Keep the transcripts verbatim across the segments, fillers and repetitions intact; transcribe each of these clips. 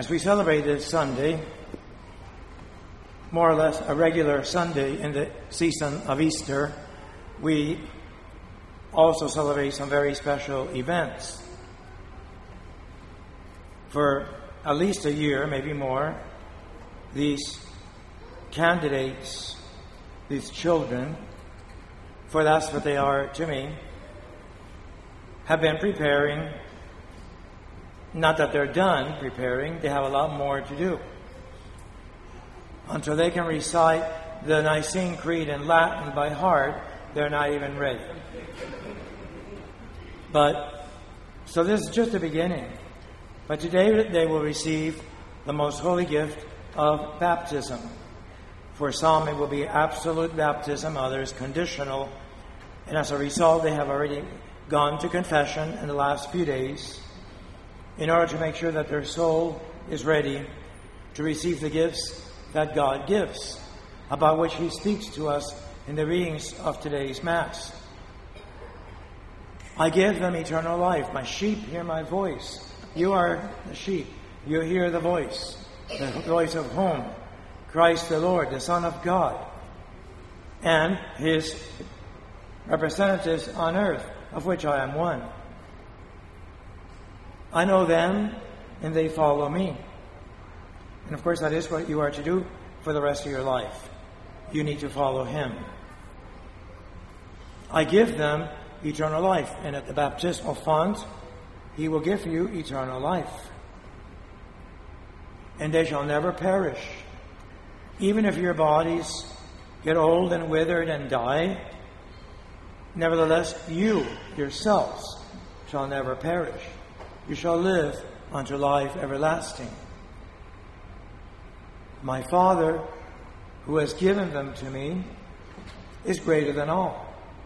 As we celebrate this Sunday, more or less a regular Sunday in the season of Easter, we also celebrate some very special events. For at least a year, maybe more, these candidates, these children, for that's what they are to me, have been preparing. Not that they're done preparing, they have a lot more to do. Until they can recite the Nicene Creed in Latin by heart, they're not even ready. But, so this is just the beginning. But today they will receive the most holy gift of baptism. For some it will be absolute baptism, others conditional. And as a result, they have already gone to confession in the last few days, in order to make sure that their soul is ready to receive the gifts that God gives, about which He speaks to us in the readings of today's Mass. I give them eternal life. My sheep hear my voice. You are the sheep. You hear the voice. The voice of whom? Christ the Lord, the Son of God, and His representatives on earth, of which I am one. I know them, and they follow me. And of course, that is what you are to do for the rest of your life. You need to follow Him. I give them eternal life, and at the baptismal font, He will give you eternal life. And they shall never perish. Even if your bodies get old and withered and die, nevertheless, you yourselves shall never perish. You shall live unto life everlasting. My Father, who has given them to me, is greater than all.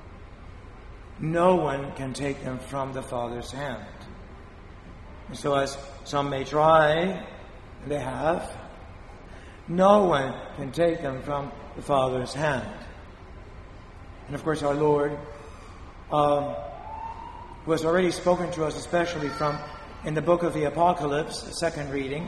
No one can take them from the Father's hand. And so as some may try, and they have, no one can take them from the Father's hand. And of course our Lord, um, who has already spoken to us, especially from in the book of the Apocalypse, the second reading.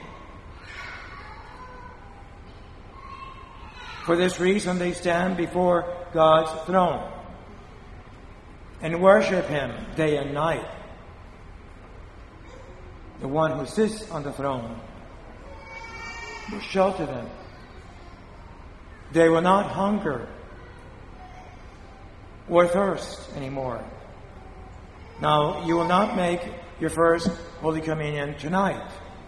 For this reason they stand before God's throne and worship Him day and night. The one who sits on the throne will shelter them. They will not hunger or thirst anymore. Now, you will not make your first Holy Communion tonight.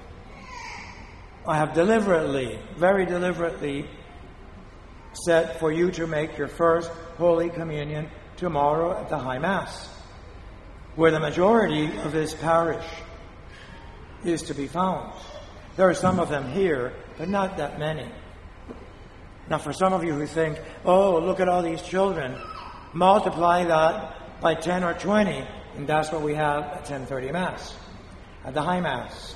I have deliberately, very deliberately, set for you to make your first Holy Communion tomorrow at the High Mass, where the majority of this parish is to be found. There are some of them here, but not that many. Now, for some of you who think, oh, look at all these children, multiply that by ten or twenty, and that's what we have at ten thirty Mass, at the High Mass.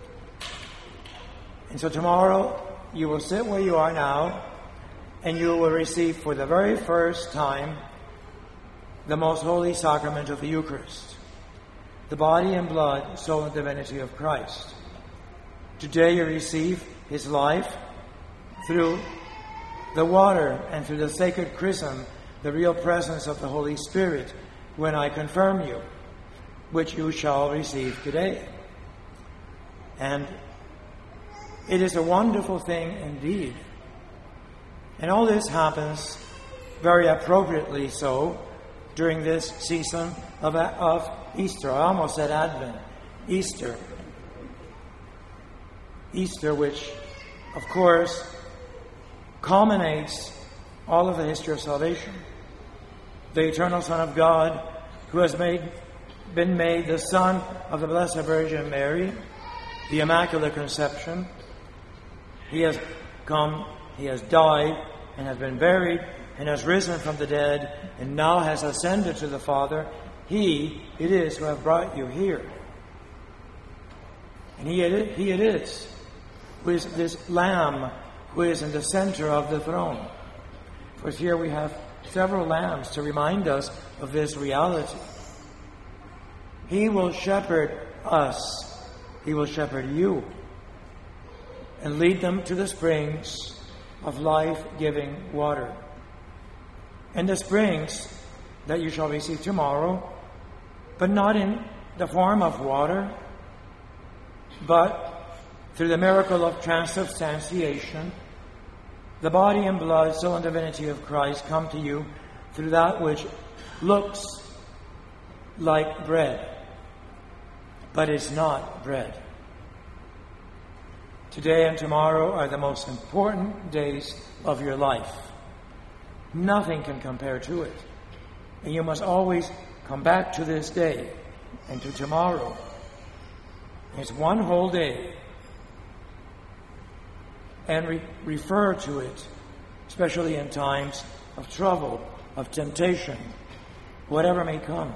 And so tomorrow, you will sit where you are now, and you will receive for the very first time the most holy sacrament of the Eucharist, the body and blood, soul and divinity of Christ. Today you receive His life through the water and through the sacred chrism, the real presence of the Holy Spirit, when I confirm you, which you shall receive today. And it is a wonderful thing indeed. And all this happens very appropriately so during this season of, of Easter. I almost said Advent. Easter. Easter, which, of course, culminates all of the history of salvation. The eternal Son of God, who has made, been made the Son of the Blessed Virgin Mary, the Immaculate Conception. He has come, He has died, and has been buried, and has risen from the dead, and now has ascended to the Father. He it is who has brought you here. And He it, he it is who is this Lamb who is in the center of the throne. For here we have several lambs to remind us of this reality. He will shepherd us. He will shepherd you. and lead them to the springs of life-giving water. And the springs that you shall receive tomorrow, but not in the form of water, but through the miracle of transubstantiation, the body and blood, soul and divinity of Christ come to you through that which looks like bread, but is not bread. Today and tomorrow are the most important days of your life. Nothing can compare to it. And you must always come back to this day and to tomorrow. It's one whole day. And re- refer to it, especially in times of trouble, of temptation, whatever may come.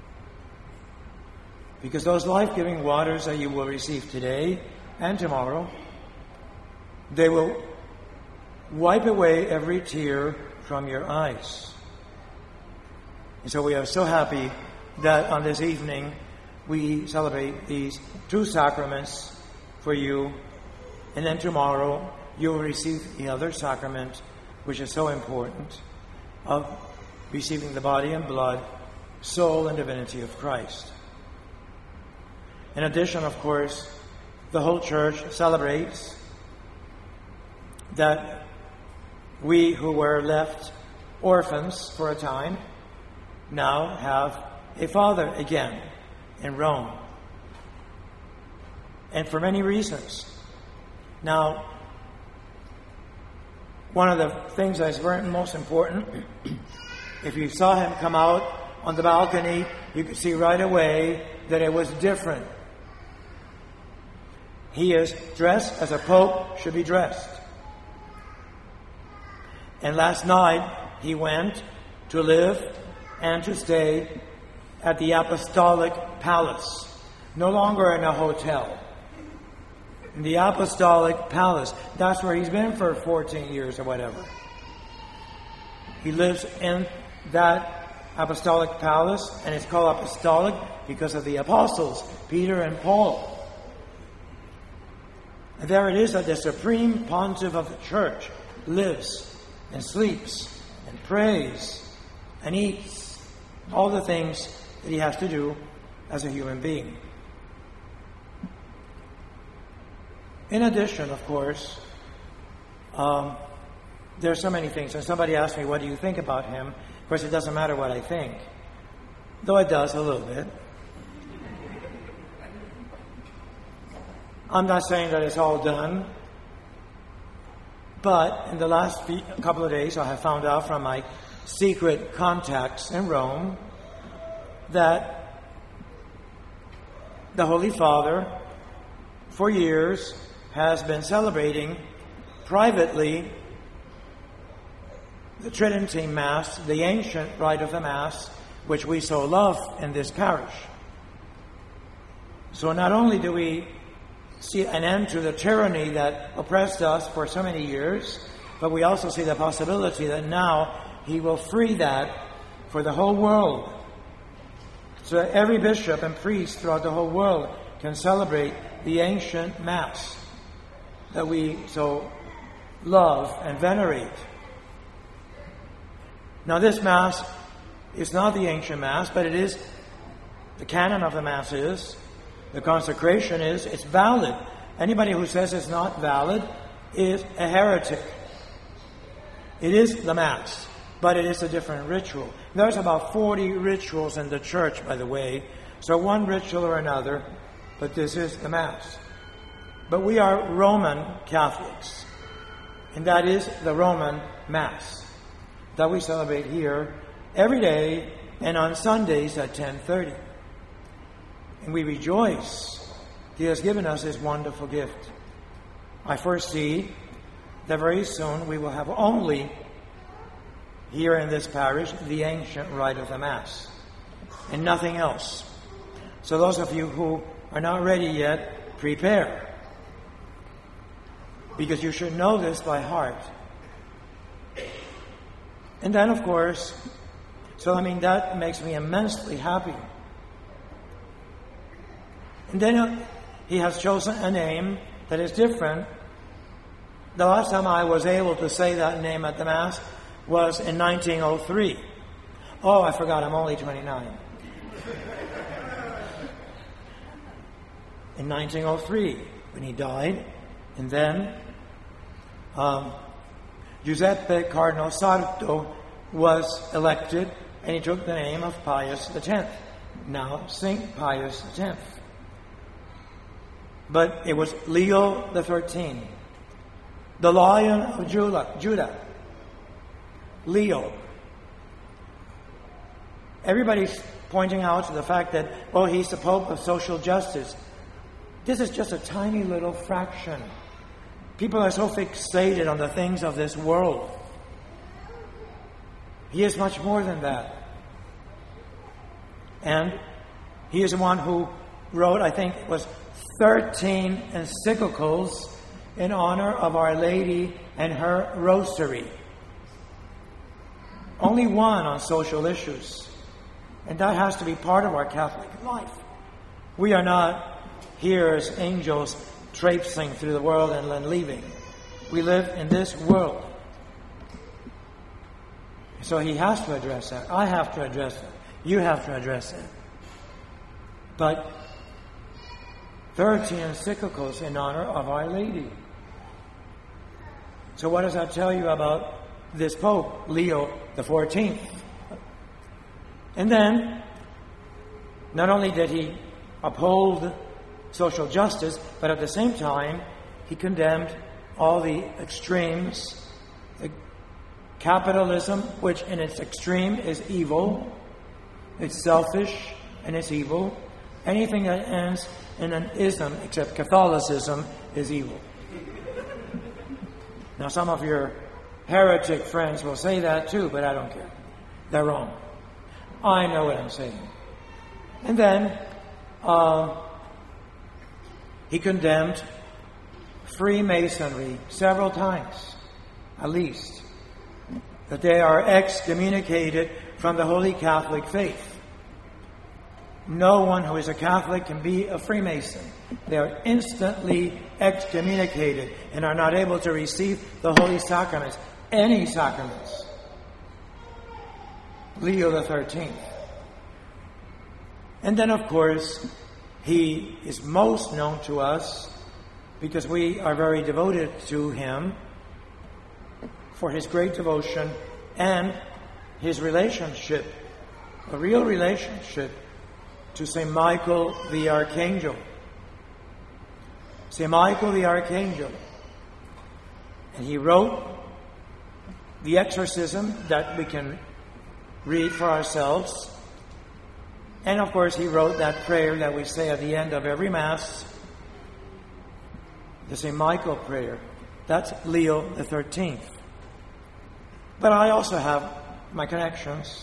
Because those life-giving waters that you will receive today and tomorrow, they will wipe away every tear from your eyes. And so we are so happy that on this evening we celebrate these two sacraments for you. And then tomorrow you will receive the other sacrament, which is so important, of receiving the body and blood, soul and divinity of Christ. In addition, of course, the whole church celebrates that we who were left orphans for a time now have a father again in Rome. And for many reasons. Now, one of the things that's very most important, if you saw him come out on the balcony, you could see right away that it was different. He is dressed as a pope should be dressed. And last night he went to live and to stay at the Apostolic Palace, no longer in a hotel. In the Apostolic Palace, that's where he's been for fourteen years or whatever. He lives in that Apostolic Palace, and it's called Apostolic because of the apostles, Peter and Paul. And there it is that the supreme pontiff of the church lives and sleeps and prays and eats all the things that he has to do as a human being. In addition, of course, um, there are so many things. And somebody asked me, what do you think about him? Of course, it doesn't matter what I think, though it does a little bit. I'm not saying that it's all done, but in the last few, couple of days I have found out from my secret contacts in Rome that the Holy Father, for years, has been celebrating privately the Tridentine Mass, the ancient rite of the Mass, which we so love in this parish. So not only do we see an end to the tyranny that oppressed us for so many years, but we also see the possibility that now he will free that for the whole world. So that every bishop and priest throughout the whole world can celebrate the ancient Mass that we so love and venerate. Now this Mass is not the ancient Mass, but it is, the canon of the Mass is, the consecration is, it's valid. Anybody who says it's not valid is a heretic. It is the Mass, but it is a different ritual. There's about forty rituals in the church, by the way, so one ritual or another, but this is the Mass. But we are Roman Catholics, and that is the Roman Mass that we celebrate here every day and on Sundays at ten thirty. And we rejoice He has given us His wonderful gift. I foresee that very soon we will have only here in this parish the ancient rite of the Mass and nothing else. So those of you who are not ready yet, prepare, because you should know this by heart. And then, of course, so I mean, that makes me immensely happy. And then uh, he has chosen a name that is different the last time I was able to say that name at the Mass was in nineteen oh three. Oh, I forgot, I'm only twenty-nine. In nineteen oh three, when he died, and then um, Giuseppe Cardinal Sarto was elected, and he took the name of Pius the tenth, now Saint Pius the tenth. But it was Leo the thirteenth, the Lion of Judah, Leo. Everybody's pointing out to the fact that, oh, he's the Pope of social justice. This is just a tiny little fraction. People are so fixated on the things of this world. He is much more than that. And he is the one who wrote, I think it was thirteen encyclicals in honor of Our Lady and her Rosary. Only one on social issues. And that has to be part of our Catholic life. We are not here as angels traipsing through the world and then leaving. We live in this world. So he has to address that. I have to address it. You have to address it. But thirteen encyclicals in honor of Our Lady. So what does that tell you about this Pope, Leo the fourteenth? And then, not only did he uphold social justice, but at the same time, he condemned all the extremes. The capitalism, which in its extreme is evil, it's selfish and it's evil. Anything that ends in an ism, except Catholicism, is evil. Now, some of your heretic friends will say that too, but I don't care. They're wrong. I know what I'm saying. And then, uh, he condemned Freemasonry several times, at least, that they are excommunicated from the Holy Catholic faith. No one who is a Catholic can be a Freemason. They are instantly excommunicated and are not able to receive the Holy Sacraments, any sacraments. Leo the thirteenth. And then, of course, he is most known to us because we are very devoted to him for his great devotion and his relationship, a real relationship, to Saint Michael the Archangel. Saint Michael the Archangel. And he wrote the exorcism that we can read for ourselves. And of course, he wrote that prayer that we say at the end of every Mass, the Saint Michael prayer. That's Leo the thirteenth. But I also have my connections.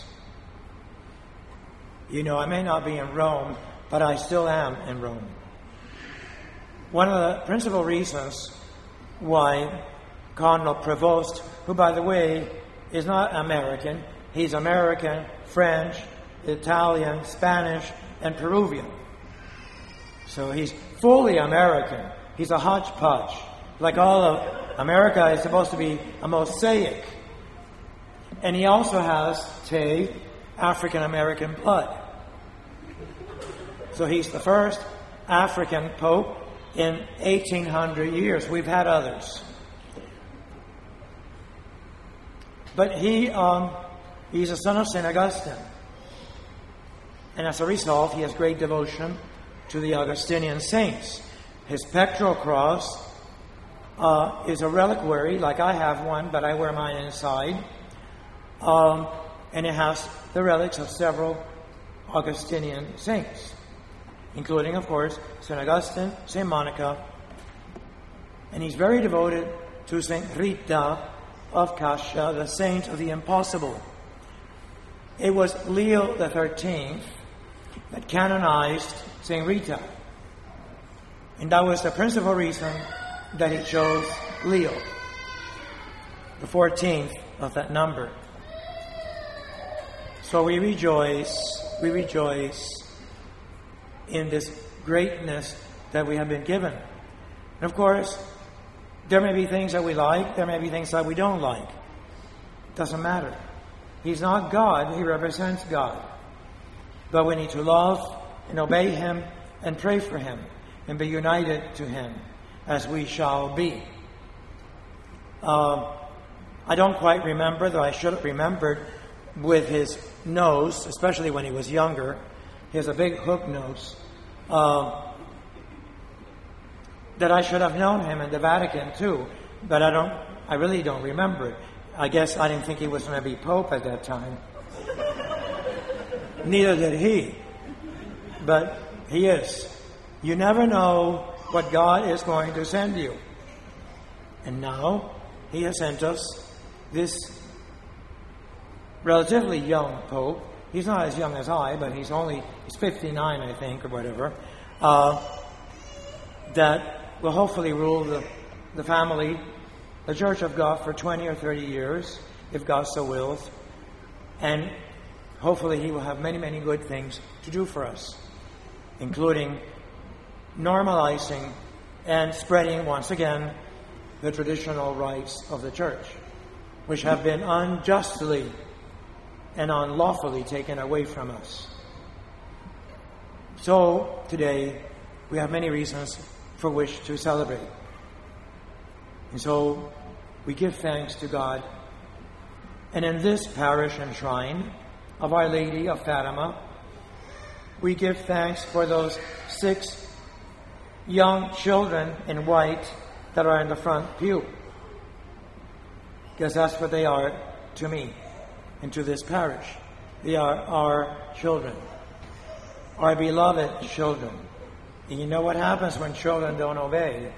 You know, I may not be in Rome, but I still am in Rome. One of the principal reasons why Cardinal Prevost, who, by the way, is not American, he's American, French, Italian, Spanish, and Peruvian. So he's fully American. He's a hodgepodge. Like all of America is supposed to be a mosaic. And he also has, Tay, African-American blood. So he's the first African Pope in eighteen hundred years. We've had others. But he, um, he's a son of Saint Augustine. And as a result, he has great devotion to the Augustinian saints. His pectoral cross uh, is a reliquary, like I have one, but I wear mine inside. Um, and it has the relics of several Augustinian saints, including, of course, Saint Augustine, Saint Monica. And he's very devoted to Saint Rita of Cascia, the saint of the impossible. It was Leo the thirteenth that canonized Saint Rita. And that was the principal reason that he chose Leo, the fourteenth of that number. So we rejoice, we rejoice in this greatness that we have been given. And of course, There may be things that we like, there may be things that we don't like. Doesn't matter. He's not God, he represents God. But we need to love and obey him and pray for him and be united to him as we shall be. Uh, I don't quite remember, though I should have remembered, with his nose, especially when he was younger. He has a big hook nose. Uh, that I should have known him in the Vatican too, but I don't. I really don't remember it. I guess I didn't think he was going to be Pope at that time. Neither did he. But he is. You never know what God is going to send you. And now he has sent us this relatively young Pope. He's not as young as I, but he's only he's fifty-nine, I think, or whatever. Uh, that will hopefully rule the, the family, the Church of God, for twenty or thirty years, if God so wills. And hopefully he will have many, many good things to do for us, including normalizing and spreading, once again, the traditional rights of the Church, which have been unjustly and unlawfully taken away from us. So, today, we have many reasons for which to celebrate. And so, we give thanks to God. And in this parish and shrine of Our Lady of Fatima, we give thanks for those six young children in white that are in the front pew. Because that's what they are to me and to this parish. They are our children, our beloved children. And you know what happens when children don't obey.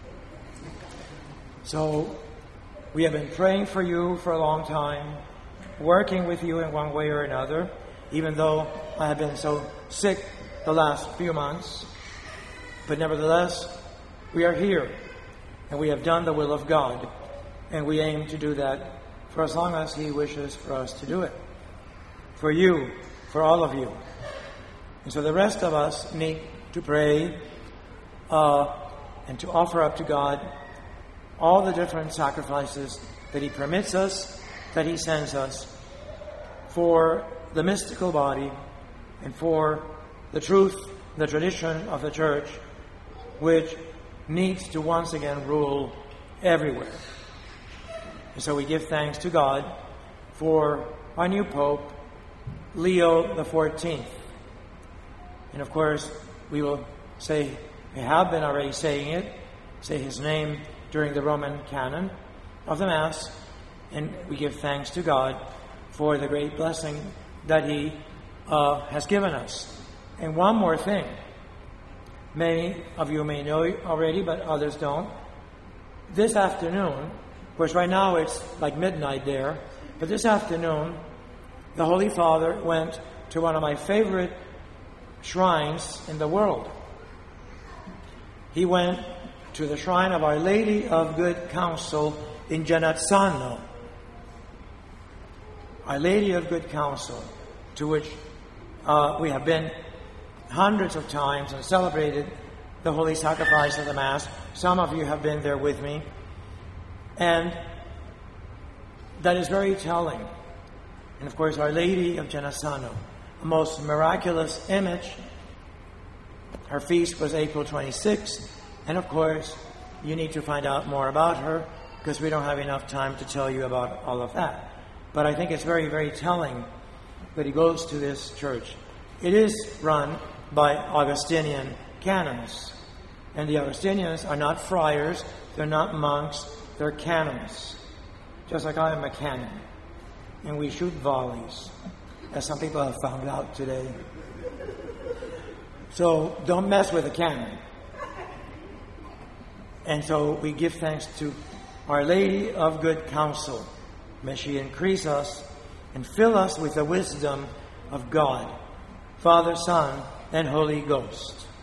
So we have been praying for you for a long time, working with you in one way or another, even though I have been so sick the last few months. But nevertheless, we are here, and we have done the will of God, and we aim to do that for as long as he wishes for us to do it. For you, for all of you. And so the rest of us need to pray uh, and to offer up to God all the different sacrifices that he permits us, that he sends us, for the mystical body and for the truth, the tradition of the Church, which needs to once again rule everywhere. And so we give thanks to God for our new Pope, Leo the fourteenth. And of course, we will say, we have been already saying it, say his name during the Roman canon of the Mass, and we give thanks to God for the great blessing that he uh, has given us. And one more thing. Many of you may know it already, but others don't. This afternoon, of course right now it's like midnight there, but this afternoon the Holy Father went to one of my favorite shrines in the world. He went to the shrine of Our Lady of Good Counsel in Genazzano. Our Lady of Good Counsel, to which uh, we have been hundreds of times and celebrated the Holy Sacrifice of the Mass. Some of you have been there with me. And that is very telling. And of course, Our Lady of Genazzano, a most miraculous image. Her feast was April twenty-sixth. And of course, you need to find out more about her, because we don't have enough time to tell you about all of that. But I think it's very, very telling that he goes to this church. It is run by Augustinian canons. And the Augustinians are not friars, they're not monks, they're canons. Just like I am a canon. And we shoot volleys, as some people have found out today. So don't mess with a canon. And so we give thanks to Our Lady of Good Counsel. May she increase us and fill us with the wisdom of God, Father, Son, and Holy Ghost.